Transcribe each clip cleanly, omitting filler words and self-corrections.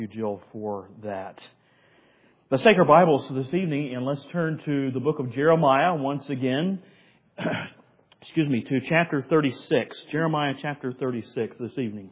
you, Jill, for that. Let's take our Bibles this evening and let's turn to the book of Jeremiah once again. To chapter 36. Jeremiah chapter 36 this evening.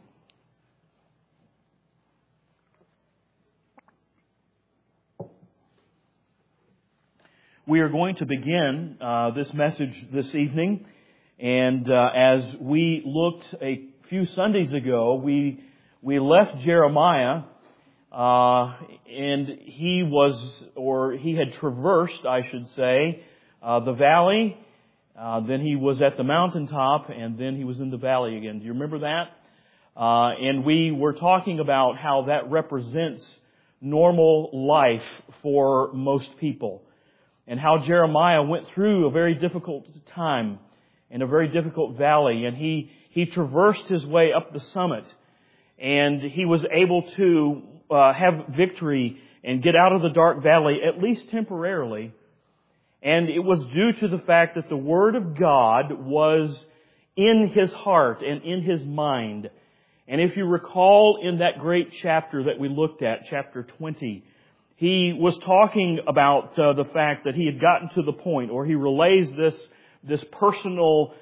We are going to begin this message this evening. And as we looked a few Sundays ago, we left Jeremiah, and he had traversed, I should say, the valley. Then he was at the mountaintop, and then he was in the valley again. Do you remember that? And we were talking about how that represents normal life for most people, and how Jeremiah went through a very difficult time in a very difficult valley, and he traversed his way up the summit. And he was able to have victory and get out of the dark valley, at least temporarily. And it was due to the fact that the Word of God was in his heart and in his mind. And if you recall in that great chapter that we looked at, chapter 20, he was talking about the fact that he had gotten to the point, or he relays this personal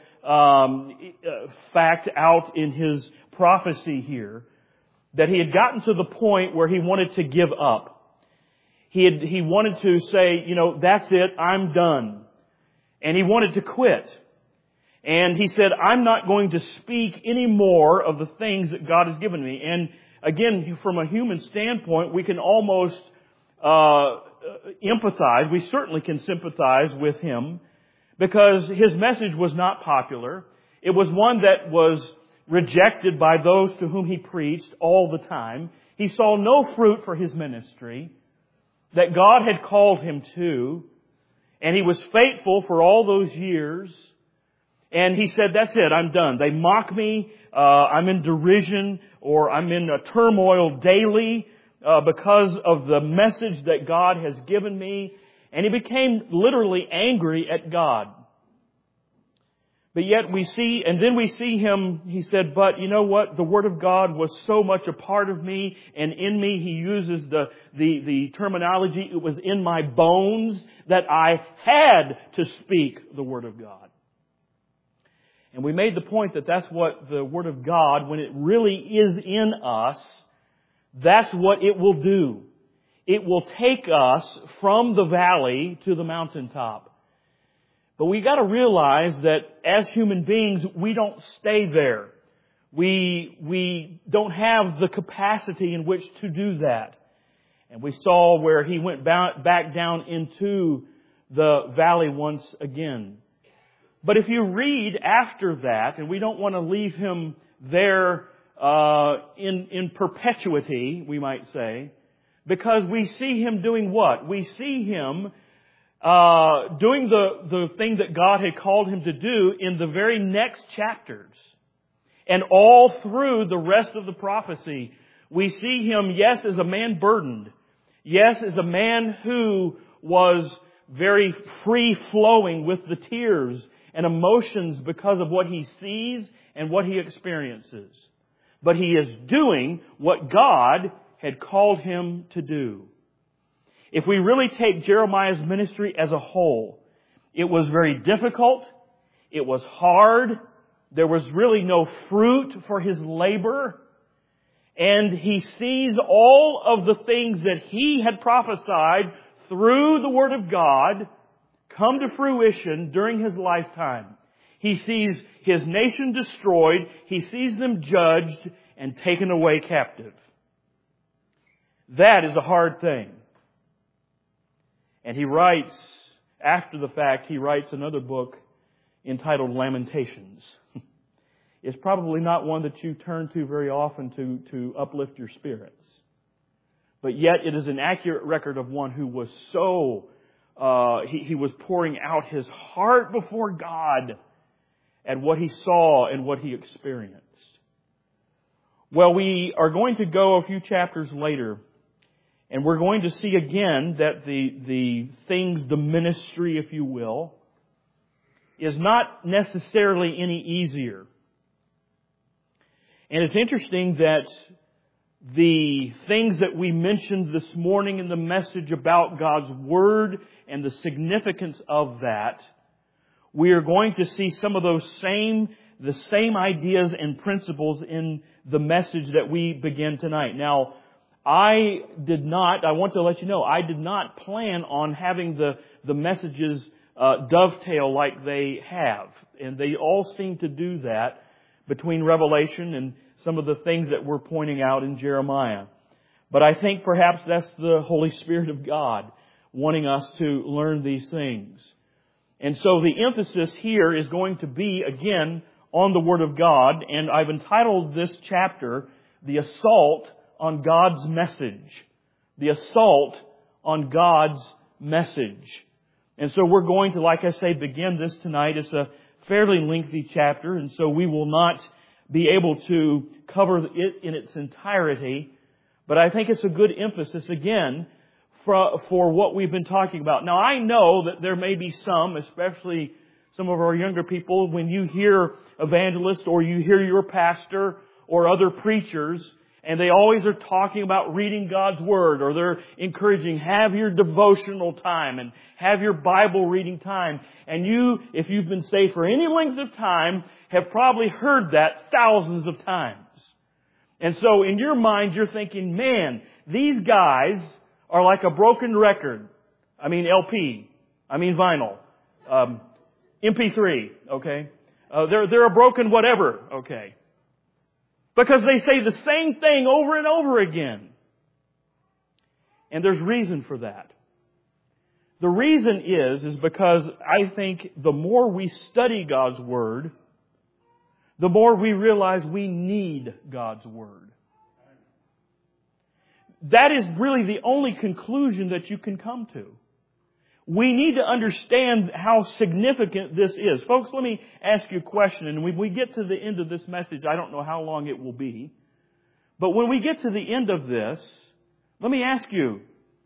fact out in his prophecy here, that he had gotten to the point where he wanted to give up. He wanted to say, that's it, I'm done. And he wanted to quit. And he said, I'm not going to speak any more of the things that God has given me. And again, from a human standpoint, we can almost empathize. We certainly can sympathize with him, because his message was not popular. It was one that was rejected by those to whom he preached all the time. He saw no fruit for his ministry that God had called him to, and he was faithful for all those years. And he said, that's it, I'm done. They mock me, I'm in derision, or I'm in a turmoil daily because of the message that God has given me. And he became literally angry at God. But yet we see him, he said, but you know what? The Word of God was so much a part of me, and in me. He uses the terminology, it was in my bones that I had to speak the Word of God. And we made the point that that's what the Word of God, when it really is in us, that's what it will do. It will take us from the valley to the mountaintop. But we got to realize that as human beings, we don't stay there. We don't have the capacity in which to do that. And we saw where he went back down into the valley once again. But if you read after that, and we don't want to leave him there in perpetuity, we might say, because we see him doing what? We see him doing the thing that God had called him to do in the very next chapters. And all through the rest of the prophecy, we see him, yes, as a man burdened. Yes, as a man who was very free-flowing with the tears and emotions because of what he sees and what he experiences. But he is doing what God had called him to do. If we really take Jeremiah's ministry as a whole, it was very difficult. It was hard. There was really no fruit for his labor. And he sees all of the things that he had prophesied through the Word of God come to fruition during his lifetime. He sees his nation destroyed. He sees them judged and taken away captive. That is a hard thing. And he writes, after the fact, he writes another book entitled Lamentations. It's probably not one that you turn to very often to uplift your spirits. But yet it is an accurate record of one who was he was pouring out his heart before God at what he saw and what he experienced. Well, we are going to go a few chapters later, and we're going to see again that the ministry, if you will, is not necessarily any easier. And it's interesting that the things that we mentioned this morning in the message about God's Word and the significance of that, we are going to see some of the same ideas and principles in the message that we begin tonight. Now, I want to let you know, I did not plan on having the messages dovetail like they have. And they all seem to do that between Revelation and some of the things that we're pointing out in Jeremiah. But I think perhaps that's the Holy Spirit of God wanting us to learn these things. And so the emphasis here is going to be, again, on the Word of God. And I've entitled this chapter, The Assault on God's Message. The Assault on God's Message. And so we're going to, like I say, begin this tonight. It's a fairly lengthy chapter, and so we will not be able to cover it in its entirety. But I think it's a good emphasis, again, for what we've been talking about. Now, I know that there may be some, especially some of our younger people, when you hear evangelists or you hear your pastor or other preachers, and they always are talking about reading God's Word, or they're encouraging, have your devotional time and have your Bible reading time. And you, if you've been saved for any length of time, have probably heard that thousands of times. And so in your mind, you're thinking, man, these guys are like a broken record. I mean LP. I mean vinyl. MP3. Okay. They're a broken whatever. Okay. Because they say the same thing over and over again. And there's reason for that. The reason is because I think the more we study God's Word, the more we realize we need God's Word. That is really the only conclusion that you can come to. We need to understand how significant this is. Folks, let me ask you a question. And when we get to the end of this message, I don't know how long it will be. But when we get to the end of this, let me ask you,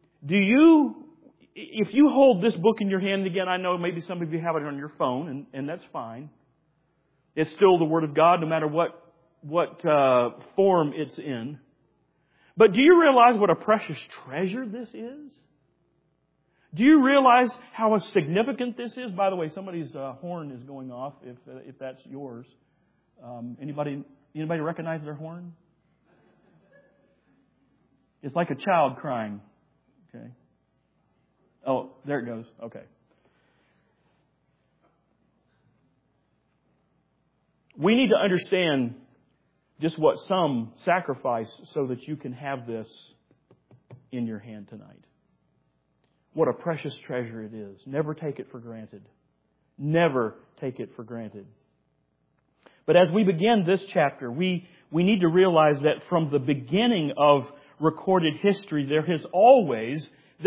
if you hold this book in your hand, again, I know maybe some of you have it on your phone, and that's fine. It's still the Word of God, no matter what form it's in. But do you realize what a precious treasure this is? Do you realize how significant this is? By the way, somebody's horn is going off, if that's yours. Anybody recognize their horn? It's like a child crying. Okay. Oh, there it goes. Okay. We need to understand just what some sacrifice so that you can have this in your hand tonight. What a precious treasure it is. Never take it for granted. Never take it for granted. But as we begin this chapter, we need to realize that from the beginning of recorded history, there has always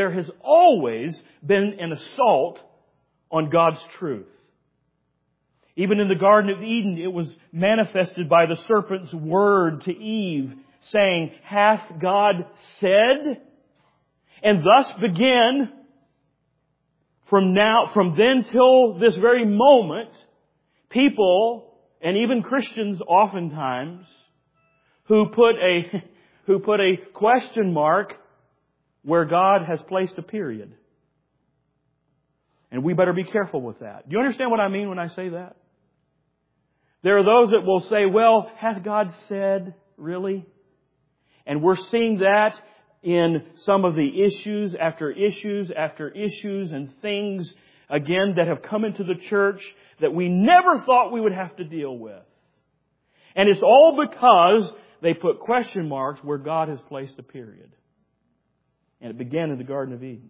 been an assault on God's truth. Even in the Garden of Eden, it was manifested by the serpent's word to Eve, saying, "Hath God said?" And thus began, from then till this very moment, people, and even Christians oftentimes, who put a question mark where God has placed a period. And we better be careful with that. Do you understand what I mean when I say that? There are those that will say, well, hath God said, really? And we're seeing that in some of the issues after issues after issues and things, again, that have come into the church that we never thought we would have to deal with. And it's all because they put question marks where God has placed a period. And it began in the Garden of Eden.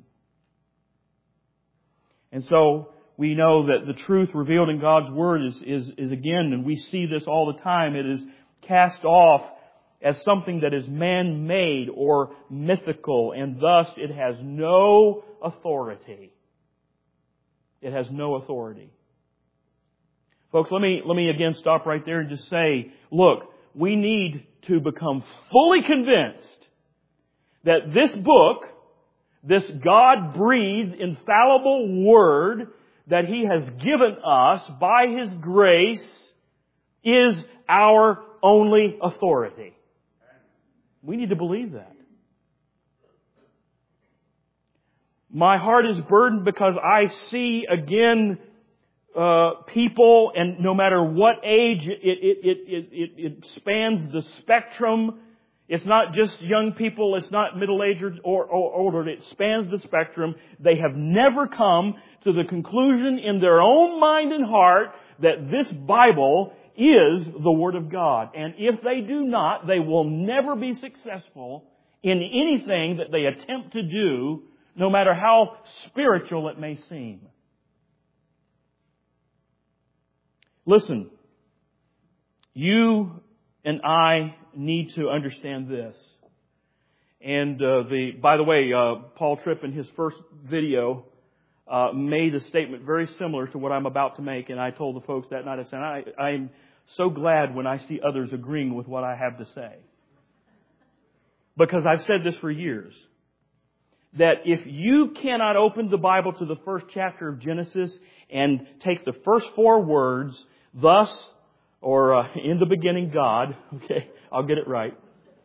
And so we know that the truth revealed in God's Word is again, and we see this all the time, it is cast off as something that is man-made or mythical, and thus it has no authority. It has no authority. Folks, let me again stop right there and just say, look, we need to become fully convinced that this book, this God-breathed, infallible Word that He has given us by His grace, is our only authority. We need to believe that. My heart is burdened because I see again people, and no matter what age, it spans the spectrum. It's not just young people, it's not middle-aged or older, it spans the spectrum. They have never come to the conclusion in their own mind and heart that this Bible is the Word of God. And if they do not, they will never be successful in anything that they attempt to do, no matter how spiritual it may seem. Listen, you and I need to understand this. And by the way, Paul Tripp in his first video made a statement very similar to what I'm about to make, and I told the folks that night, I said, I'm so glad when I see others agreeing with what I have to say. Because I've said this for years. That if you cannot open the Bible to the first chapter of Genesis and take the first 4 words, thus, or in the beginning God, okay, I'll get it right.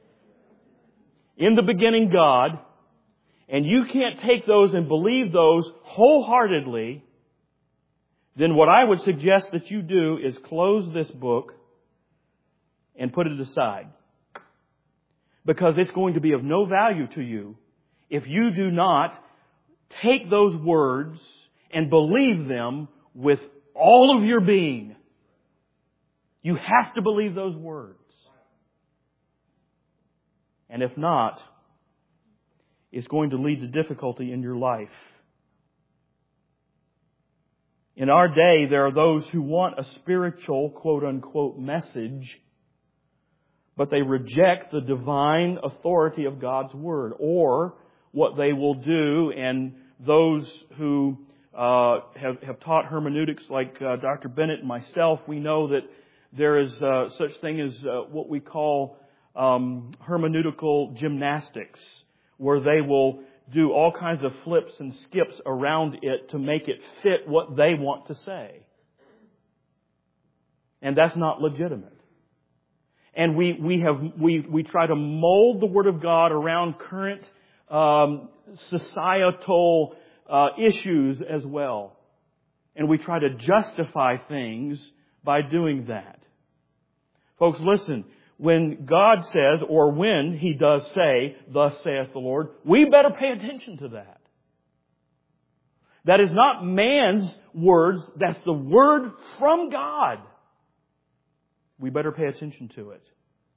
In the beginning God, and you can't take those and believe those wholeheartedly, then what I would suggest that you do is close this book and put it aside. Because it's going to be of no value to you if you do not take those words and believe them with all of your being. You have to believe those words. And if not, it's going to lead to difficulty in your life. In our day, there are those who want a spiritual, quote-unquote, message, but they reject the divine authority of God's Word. Or what they will do, and those who have taught hermeneutics like Dr. Bennett and myself, we know that there is such thing as what we call hermeneutical gymnastics, where they will do all kinds of flips and skips around it to make it fit what they want to say. And that's not legitimate. And we try to mold the Word of God around current societal issues as well. And we try to justify things by doing that. Folks, listen. When God says, or when He does say, thus saith the Lord, we better pay attention to that. That is not man's words. That's the Word from God. We better pay attention to it.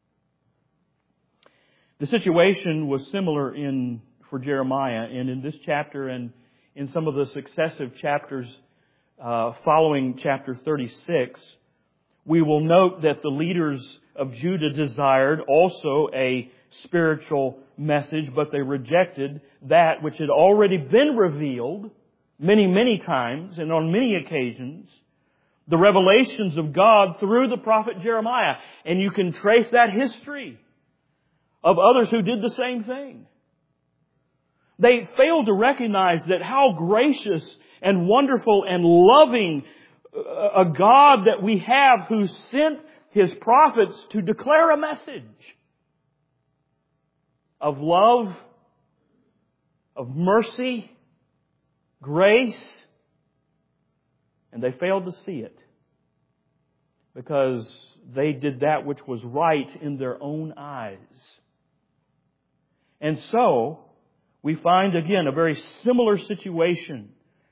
The situation was similar for Jeremiah, and in this chapter and in some of the successive chapters following chapter 36, we will note that the leaders of Judah desired also a spiritual message, but they rejected that which had already been revealed many, many times and on many occasions, the revelations of God through the prophet Jeremiah. And you can trace that history of others who did the same thing. They failed to recognize that how gracious and wonderful and loving a God that we have who sent His prophets to declare a message of love, of mercy, grace, and they failed to see it because they did that which was right in their own eyes. And so, we find again a very similar situation.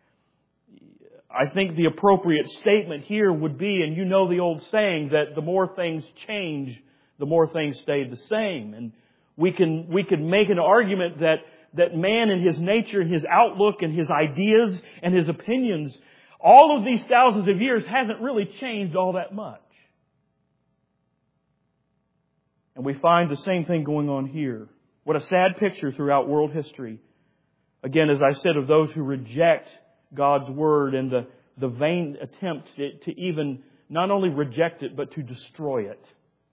I think the appropriate statement here would be, and you know the old saying that the more things change, the more things stay the same. And we can make an argument that man in his nature and his outlook and his ideas and his opinions, all of these thousands of years hasn't really changed all that much. And we find the same thing going on here. What a sad picture throughout world history. Again, as I said, of those who reject God's Word and the vain attempt to even not only reject it, but to destroy it.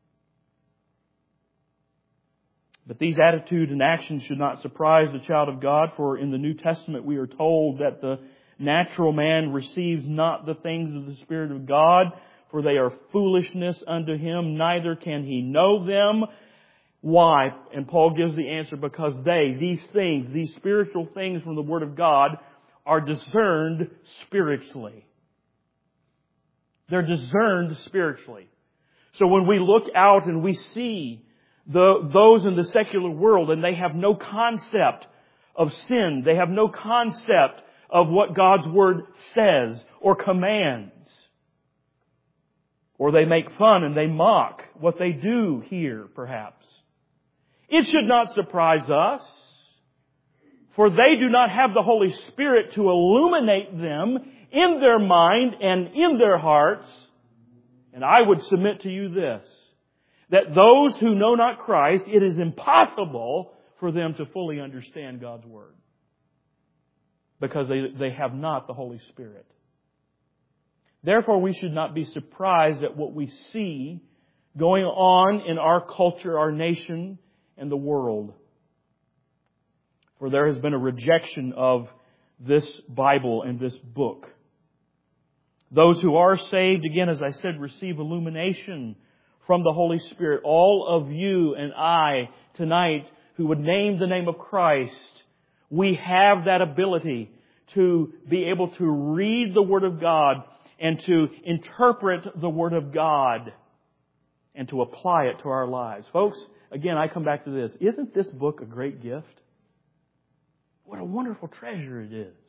But these attitudes and actions should not surprise the child of God, for in the New Testament we are told that the natural man receives not the things of the Spirit of God, for they are foolishness unto him, neither can he know them, Why? And Paul gives the answer, because these things, these spiritual things from the Word of God, are discerned spiritually. They're discerned spiritually. So when we look out and we see those in the secular world and they have no concept of sin, they have no concept of what God's Word says or commands, or they make fun and they mock what they do here, perhaps, it should not surprise us, for they do not have the Holy Spirit to illuminate them in their mind and in their hearts. And I would submit to you this, that those who know not Christ, it is impossible for them to fully understand God's Word, because they have not the Holy Spirit. Therefore, we should not be surprised at what we see going on in our culture, our nation, and the world. For there has been a rejection of this Bible and this book. Those who are saved, again, as I said, receive illumination from the Holy Spirit. All of you and I tonight who would name the name of Christ, we have that ability to be able to read the Word of God and to interpret the Word of God and to apply it to our lives. Folks, again, I come back to this. Isn't this book a great gift? What a wonderful treasure it is.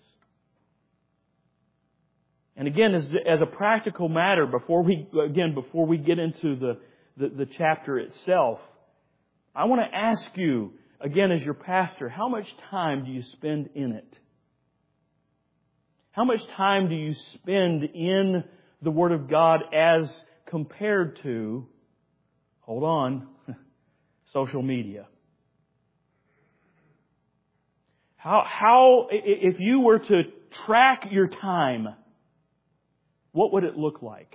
And again, as a practical matter, before we get into the chapter itself, I want to ask you, again, as your pastor, how much time do you spend in it? How much time do you spend in the Word of God as compared to, hold on, social media? How, if you were to track your time, what would it look like?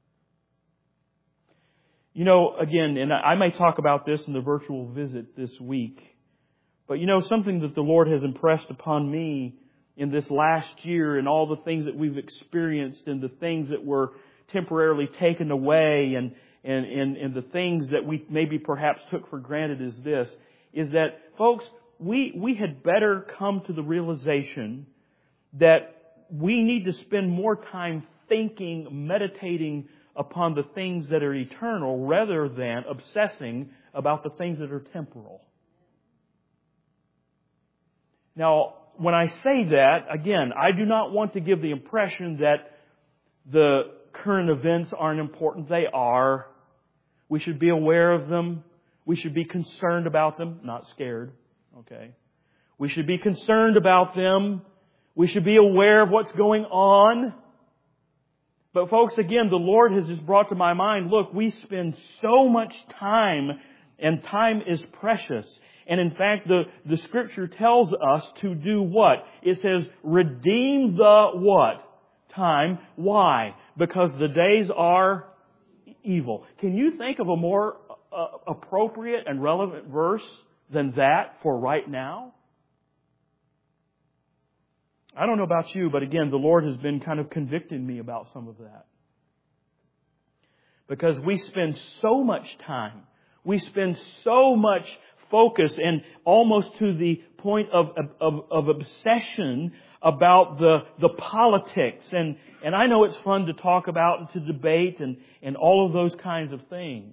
You know, again, and I may talk about this in the virtual visit this week, but you know, something that the Lord has impressed upon me in this last year and all the things that we've experienced and the things that were temporarily taken away and the things that we maybe perhaps took for granted is that, folks, we had better come to the realization that we need to spend more time thinking, meditating upon the things that are eternal rather than obsessing about the things that are temporal. Now, when I say that, again, I do not want to give the impression that the current events aren't important. They are. We should be aware of them. We should be concerned about them, not scared. Okay? We should be concerned about them. We should be aware of what's going on. But folks, again, the Lord has just brought to my mind, look, we spend so much time, and time is precious. And in fact, the Scripture tells us to do what? It says, redeem the what? Time. Why? Because the days are evil. Can you think of a more appropriate and relevant verse than that for right now? I don't know about you, but again, the Lord has been kind of convicting me about some of that. Because we spend so much time, we spend so much focus and almost to the point of obsession about the politics. And I know it's fun to talk about and to debate and all of those kinds of things.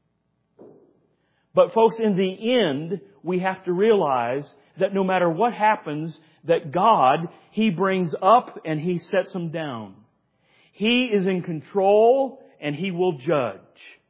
But folks, in the end, we have to realize that no matter what happens, that God, He brings up and He sets them down. He is in control and He will judge.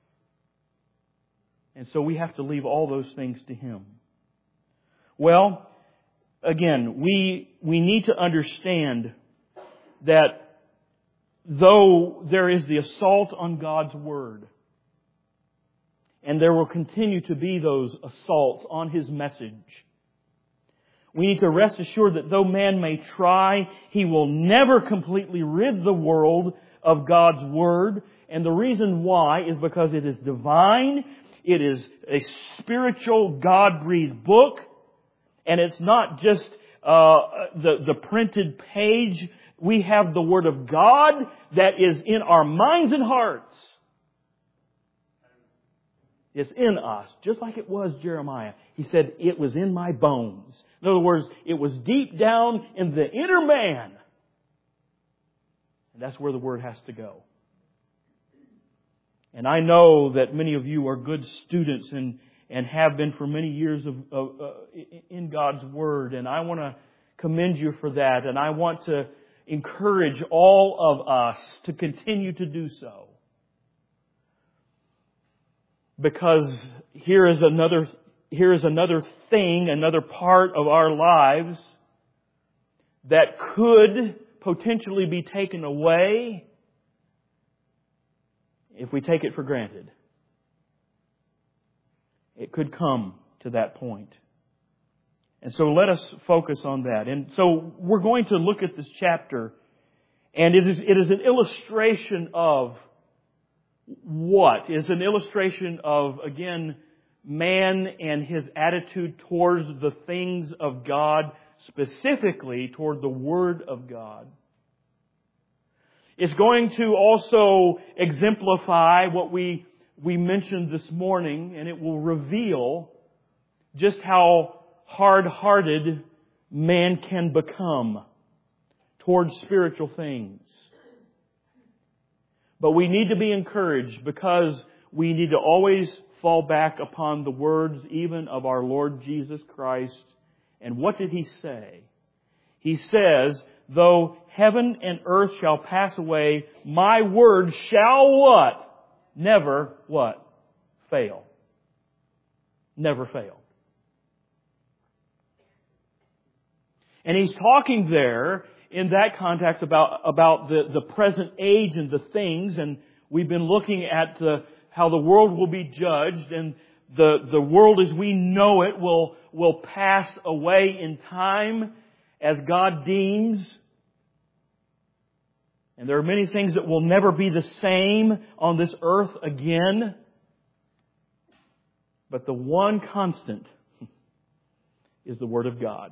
And so we have to leave all those things to Him. Well, again, we need to understand that though there is the assault on God's Word, and there will continue to be those assaults on His message, we need to rest assured that though man may try, he will never completely rid the world of God's Word. And the reason why is because it is divine, it is a spiritual, God-breathed book, and it's not just the printed page. We have the Word of God that is in our minds and hearts. It's in us, just like it was Jeremiah. He said, it was in my bones. In other words, it was deep down in the inner man. And that's where the Word has to go. And I know that many of you are good students and have been for many years in God's Word. And I want to commend you for that. And I want to encourage all of us to continue to do so. Because here is another thing, another part of our lives that could potentially be taken away if we take it for granted. It could come to that point. And so let us focus on that. And so we're going to look at this chapter, and it is an illustration of what? It's an illustration of, again, man and his attitude towards the things of God, specifically toward the Word of God. It's going to also exemplify what we mentioned this morning, and it will reveal just how hard-hearted man can become towards spiritual things. But we need to be encouraged because we need to always fall back upon the words even of our Lord Jesus Christ. And what did He say? He says, though heaven and earth shall pass away, my word shall what? Never what? Fail. Never fail. And He's talking there in that context about the present age and the things, and we've been looking at how the world will be judged, and the world as we know it will pass away in time as God deems. And there are many things that will never be the same on this earth again. But the one constant is the Word of God.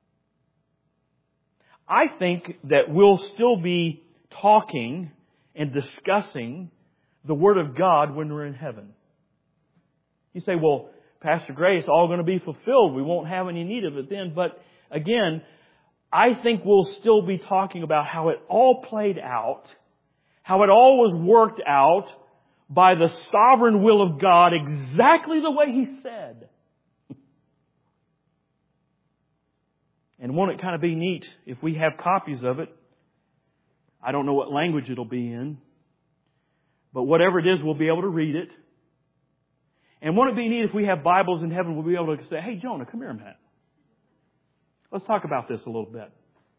I think that we'll still be talking and discussing the Word of God when we're in heaven. You say, well, Pastor Gray, it's all going to be fulfilled. We won't have any need of it then. But again, I think we'll still be talking about how it all played out, how it all was worked out by the sovereign will of God exactly the way He said. And won't it kind of be neat if we have copies of it? I don't know what language it'll be in. But whatever it is, we'll be able to read it. And won't it be neat if we have Bibles in heaven, we'll be able to say, hey, Jonah, come here a minute. Let's talk about this a little bit.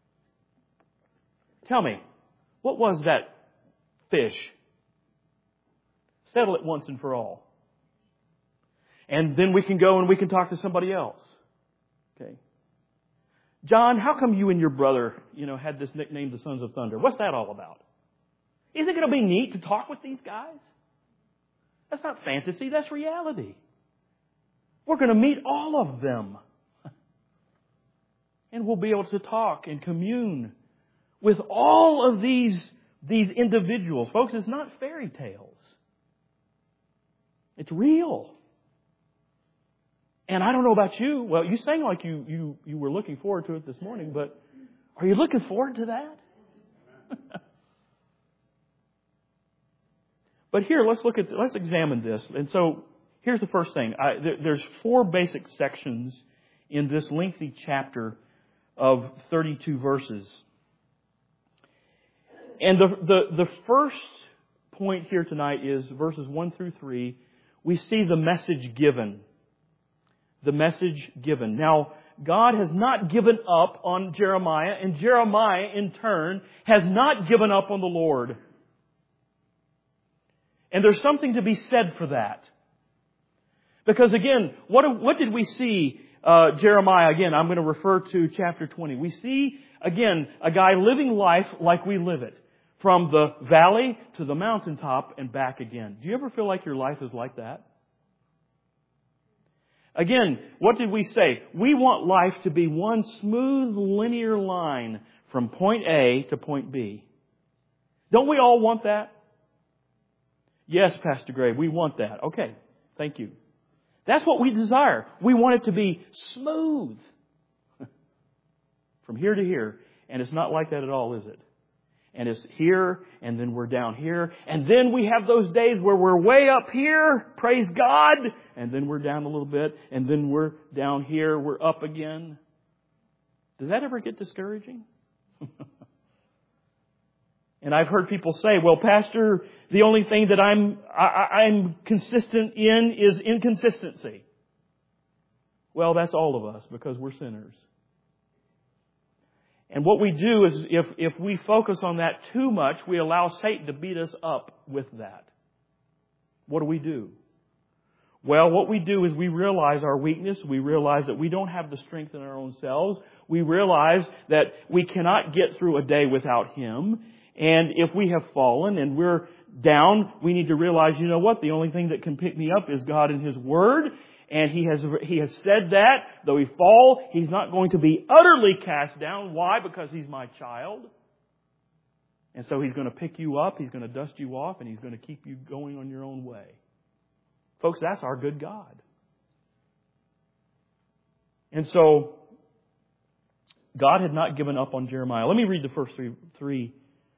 Tell me, what was that fish? Settle it once and for all. And then we can go and we can talk to somebody else. Okay. John, how come you and your brother, had this nickname, the Sons of Thunder? What's that all about? Isn't it going to be neat to talk with these guys? That's not fantasy, that's reality. We're going to meet all of them. And we'll be able to talk and commune with all of these individuals. Folks, it's not fairy tales. It's real. And I don't know about you. Well, you sang like you were looking forward to it this morning, but are you looking forward to that? But here, let's examine this. And so, here's the first thing. There's 4 basic sections in this lengthy chapter of 32 verses. And the first point here tonight is verses 1 through 3. We see the message given. The message given. Now, God has not given up on Jeremiah, and Jeremiah, in turn, has not given up on the Lord. And there's something to be said for that. Because again, what did we see Jeremiah? Again, I'm going to refer to chapter 20. We see, again, a guy living life like we live it. From the valley to the mountaintop and back again. Do you ever feel like your life is like that? Again, what did we say? We want life to be one smooth linear line from point A to point B. Don't we all want that? Yes, Pastor Gray, we want that. Okay. Thank you. That's what we desire. We want it to be smooth. From here to here. And it's not like that at all, is it? And it's here, and then we're down here. And then we have those days where we're way up here, praise God. And then we're down a little bit. And then we're down here, we're up again. Does that ever get discouraging? And I've heard people say, well, Pastor, the only thing that I'm consistent in is inconsistency. Well, that's all of us, because we're sinners. And what we do is, if we focus on that too much, we allow Satan to beat us up with that. What do? Well, what we do is we realize our weakness. We realize that we don't have the strength in our own selves. We realize that we cannot get through a day without Him. And if we have fallen and we're down, we need to realize, you know what? The only thing that can pick me up is God and His Word. And He has said that, though he fall, He's not going to be utterly cast down. Why? Because He's my child. And so He's going to pick you up, He's going to dust you off, and He's going to keep you going on your own way. Folks, that's our good God. And so, God had not given up on Jeremiah. Let me read the first three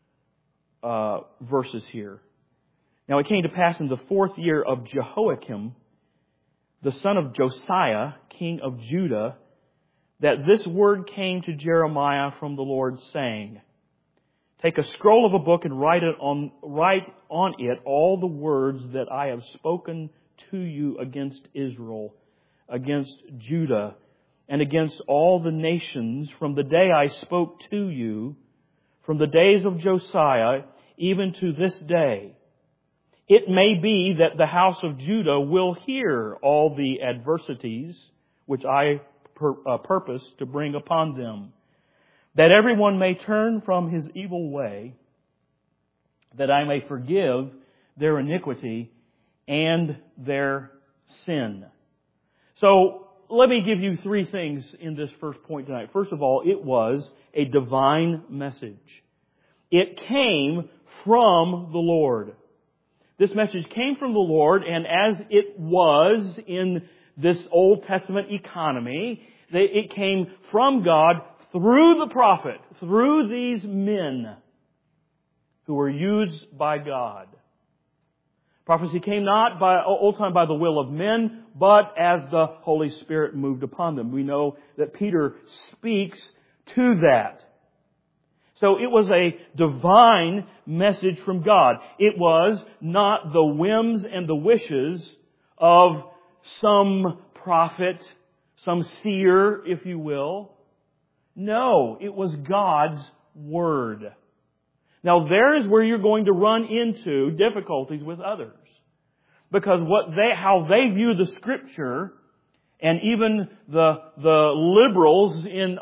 verses here. Now it came to pass in the 4th year of Jehoiakim, the son of Josiah, king of Judah, that this word came to Jeremiah from the Lord, saying, Take a scroll of a book and write on it all the words that I have spoken to you against Israel, against Judah, and against all the nations from the day I spoke to you, from the days of Josiah, even to this day. It may be that the house of Judah will hear all the adversities which I purpose to bring upon them, that everyone may turn from his evil way, that I may forgive their iniquity and their sin. So, let me give you 3 things in this first point tonight. First of all, it was a divine message. It came from the Lord. This message came from the Lord, and as it was in this Old Testament economy, it came from God through the prophet, through these men who were used by God. Prophecy came not by old time by the will of men, but as the Holy Spirit moved upon them. We know that Peter speaks to that. So it was a divine message from God. It was not the whims and the wishes of some prophet, some seer, if you will. No, it was God's Word. Now there is where you're going to run into difficulties with others. Because how they view the Scripture, and even the liberals in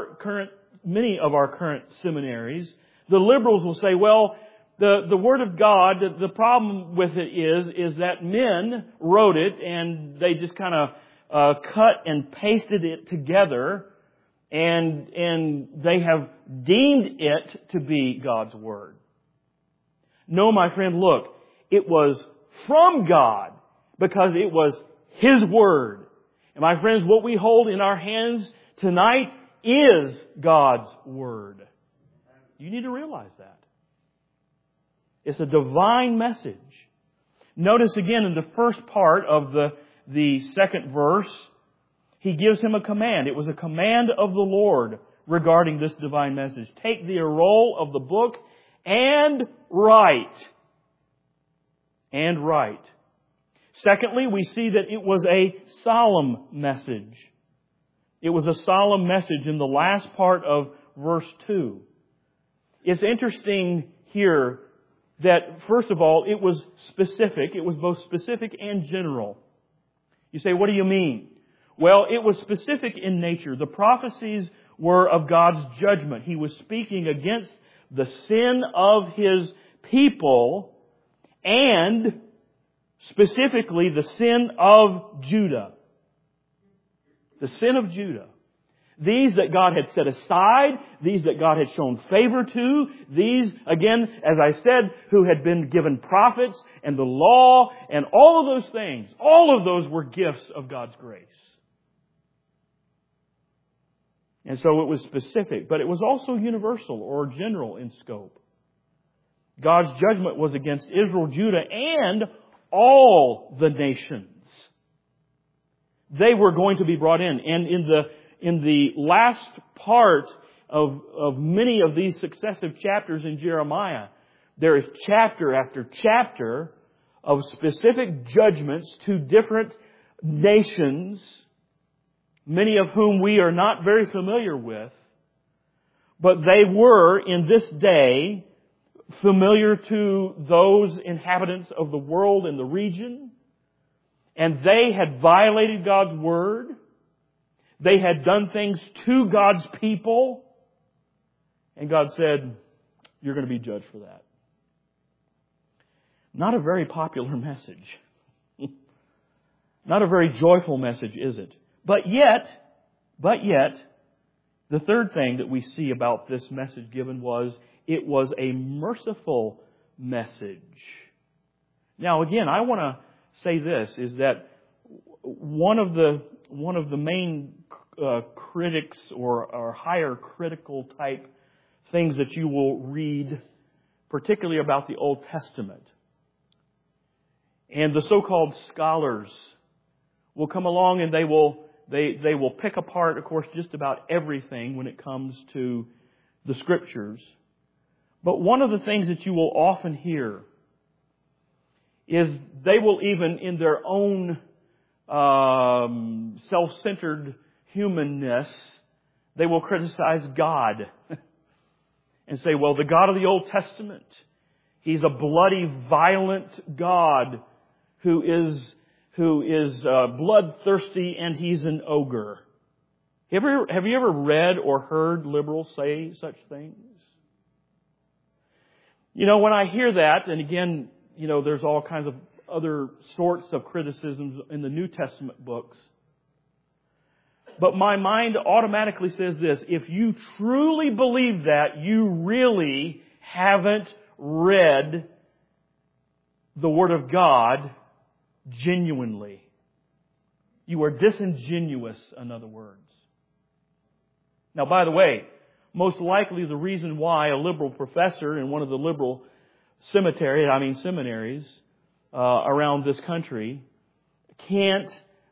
many of our current seminaries, the liberals will say, well, the Word of God, the problem with it is that men wrote it and they just kind of cut and pasted it together, and they have deemed it to be God's Word. No, my friend, look, it was from God because it was His Word. And my friends, what we hold in our hands tonight is God's Word. You need to realize that. It's a divine message. Notice again in the first part of the second verse, He gives him a command. It was a command of the Lord regarding this divine message. Take the roll of the book and write. And write. Secondly, we see that it was a solemn message. It was a solemn message in the last part of verse 2. It's interesting here that, first of all, it was specific. It was both specific and general. You say, what do you mean? Well, it was specific in nature. The prophecies were of God's judgment. He was speaking against the sin of His people and specifically the sin of Judah. The sin of Judah. These that God had set aside, these that God had shown favor to, these, again, as I said, who had been given prophets and the law and all of those things, all of those were gifts of God's grace. And so it was specific, but it was also universal or general in scope. God's judgment was against Israel, Judah, and all the nations. They were going to be brought in. And in the last part of many of these successive chapters in Jeremiah, there is chapter after chapter of specific judgments to different nations, many of whom we are not very familiar with, but they were, in this day, familiar to those inhabitants of the world and the region, and they had violated God's Word. They had done things to God's people, and God said, you're going to be judged for that. Not a very popular message. Not a very joyful message, is it? But yet, the third thing that we see about this message given was it was a merciful message. Now again, I want to say this, is that one of the main critics or higher critical type things that you will read, particularly about the Old Testament, and the so-called scholars will come along and they will pick apart, of course, just about everything when it comes to the Scriptures. But one of the things that you will often hear is they will even, in their own self-centered humanness, they will criticize God and say, well, the God of the Old Testament, He's a bloody, violent God who is bloodthirsty, and He's an ogre. Have you ever read or heard liberals say such things? You know, when I hear that, and again, you know, there's all kinds of other sorts of criticisms in the New Testament books. But my mind automatically says this: if you truly believe that, you really haven't read the Word of God genuinely. You are disingenuous, in other words. Now, by the way, most likely the reason why a liberal professor in one of the liberal seminaries around this country can't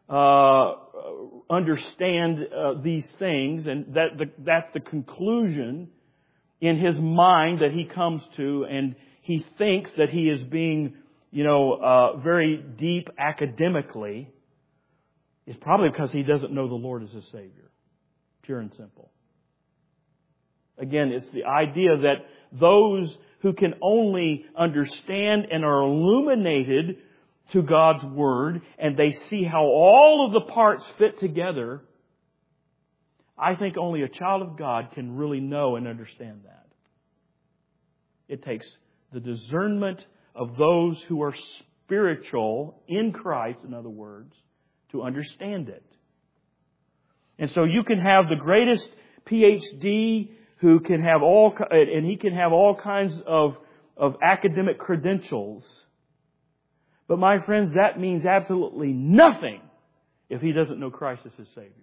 understand these things, and that's the conclusion in his mind that he comes to, and he thinks that he is being, very deep academically, is probably because he doesn't know the Lord as his Savior. Pure and simple. Again, it's the idea that those who can only understand and are illuminated to God's Word, and they see how all of the parts fit together, I think only a child of God can really know and understand that. It takes the discernment of those who are spiritual in Christ, in other words, to understand it. And so you can have the greatest PhD who can have he can have all kinds of academic credentials. But my friends, that means absolutely nothing if he doesn't know Christ as his Savior.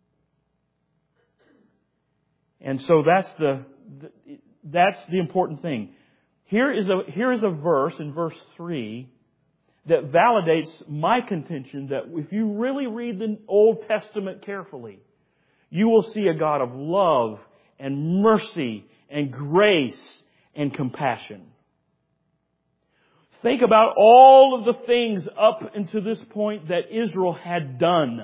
And so that's the important thing. Here is a verse in verse 3 that validates my contention that if you really read the Old Testament carefully, you will see a God of love and mercy and grace and compassion. Think about all of the things up until this point that Israel had done,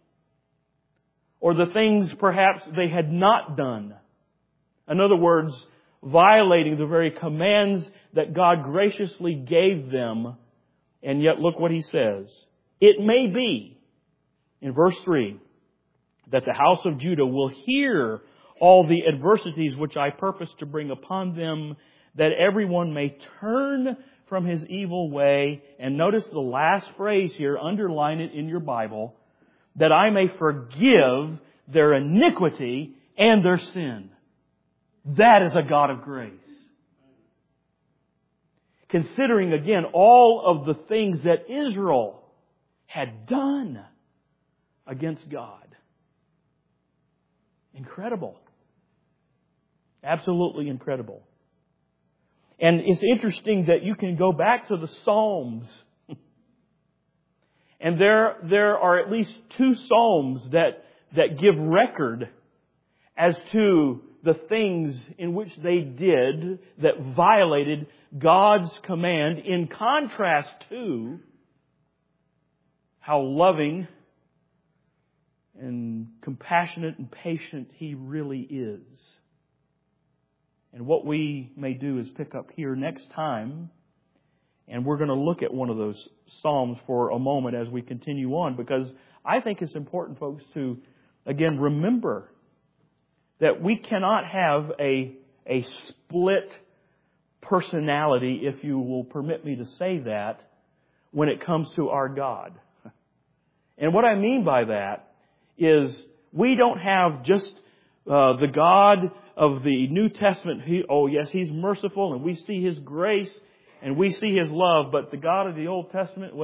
or the things perhaps they had not done. In other words, violating the very commands that God graciously gave them. And yet look what he says. It may be, in verse 3, that the house of Judah will hear all the adversities which I purpose to bring upon them, that everyone may turn from his evil way. And notice the last phrase here, underline it in your Bible, that I may forgive their iniquity and their sin. That is a God of grace. Considering again all of the things that Israel had done against God. Incredible. Absolutely incredible. And it's interesting that you can go back to the Psalms. And there are at least 2 Psalms that give record as to the things in which they did that violated God's command, in contrast to how loving and compassionate and patient He really is. And what we may do is pick up here next time, and we're going to look at one of those Psalms for a moment as we continue on, because I think it's important, folks, to, again, remember that we cannot have a split personality, if you will permit me to say that, when it comes to our God. And what I mean by that is we don't have just the God of the New Testament. He's merciful and we see His grace and we see His love, but the God of the Old Testament,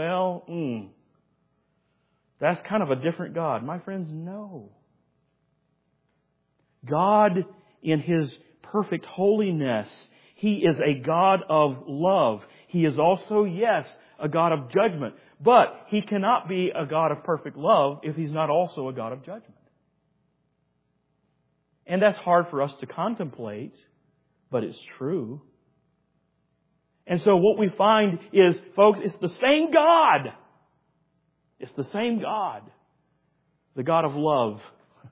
that's kind of a different God. My friends, no. God, in His perfect holiness, He is a God of love. He is also, yes, a God of judgment. But He cannot be a God of perfect love if He's not also a God of judgment. And that's hard for us to contemplate, but it's true. And so what we find is, folks, it's the same God. It's the same God. The God of love.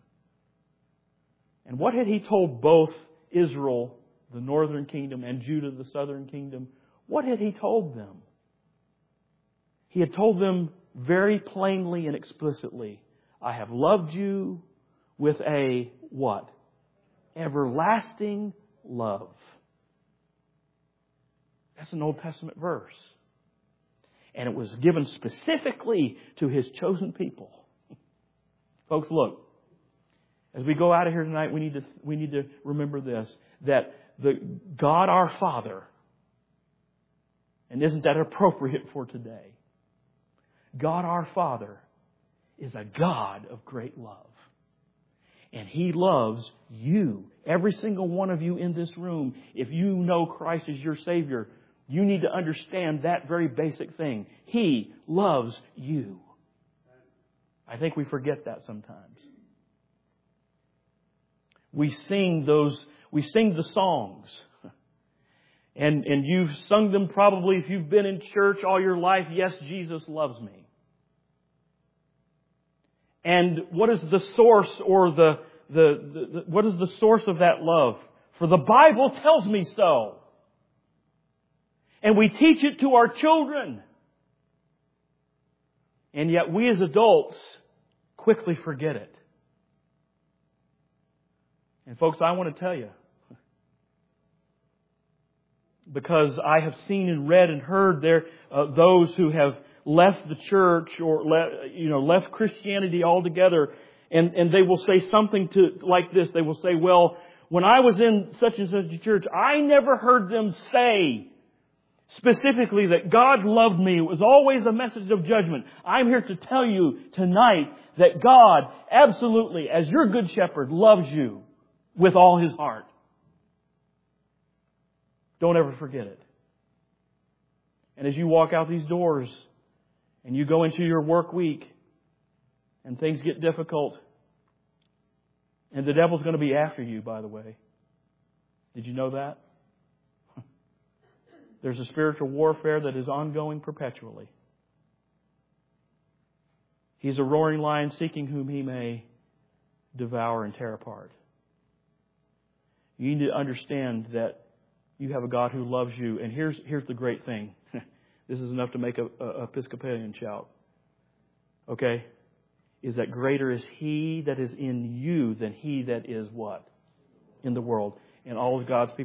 And what had He told both Israel, the northern kingdom, and Judah, the southern kingdom? What had He told them? He had told them very plainly and explicitly, I have loved you with a what? Everlasting love. That's an Old Testament verse. And it was given specifically to His chosen people. Folks, look. As we go out of here tonight, we need to remember this, that the God our Father, and isn't that appropriate for today? God our Father is a God of great love. And He loves you, every single one of you in this room. If you know Christ as your Savior, you need to understand that very basic thing. He loves you. I think we forget that sometimes. We sing the songs. And you've sung them probably if you've been in church all your life. Yes, Jesus loves me. And what is the source or what is the source of that love? For the Bible tells me so. And we teach it to our children. And yet we as adults quickly forget it. And folks, I want to tell you, because I have seen and read and heard those who have left the church or left Christianity altogether, and they will say something like this. They will say, well, when I was in such and such a church, I never heard them say specifically that God loved me. It was always a message of judgment. I'm here to tell you tonight that God, absolutely, as your good shepherd, loves you with all His heart. Don't ever forget it. And as you walk out these doors and you go into your work week and things get difficult, and the devil's going to be after you, by the way. Did you know that? There's a spiritual warfare that is ongoing perpetually. He's a roaring lion seeking whom he may devour and tear apart. You need to understand that you have a God who loves you. And here's the great thing. This is enough to make a Episcopalian shout. Okay? Is that greater is He that is in you than he that is what? In the world. And all of God's people